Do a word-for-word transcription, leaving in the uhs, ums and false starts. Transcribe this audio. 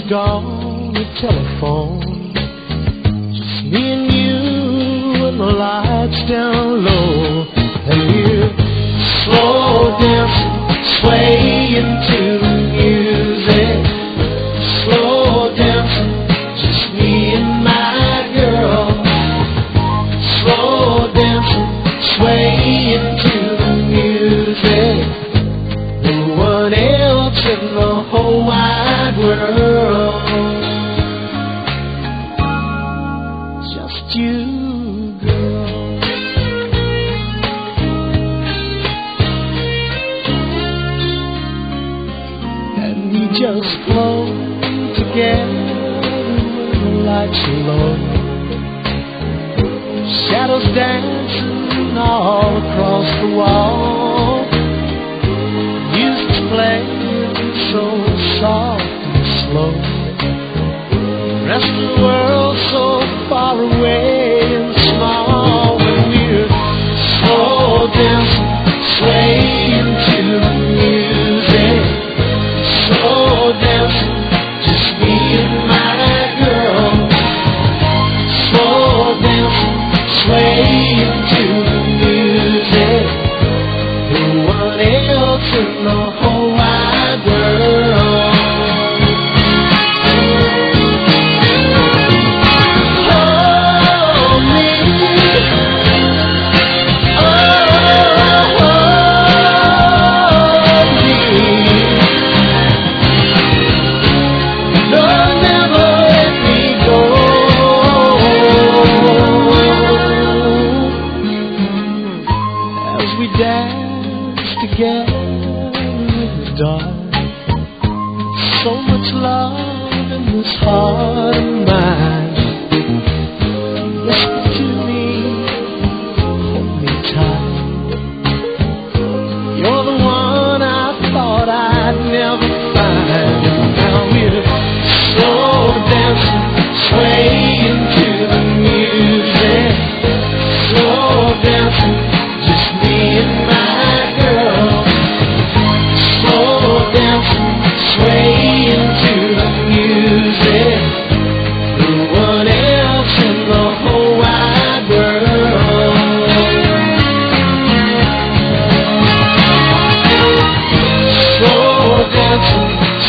on the telephone, just me and you and the lights down low, and you slow dancing, swaying to the music, slow dancing, just me and my girl, slow dancing, swaying to the music, no one else in the whole wide world. You, girl. And we just float together when the lights are low, shadows dancing all across the wall, music playing so soft and slow, rest of the world so far away and small, when we're slow dancing, swaying to the music, slow dancing, just me and my girl, slow dancing, swaying to the music, no one else in the whole wide world. So much love in this heart of mine. Whisper to me, hold me tight. You're the one I thought I'd never find. And now we're slow dancing, swaying to the music, slow dancing, just me and my girl, slow dancing, swaying to the music, no one else in the whole wide world. Slow dancing,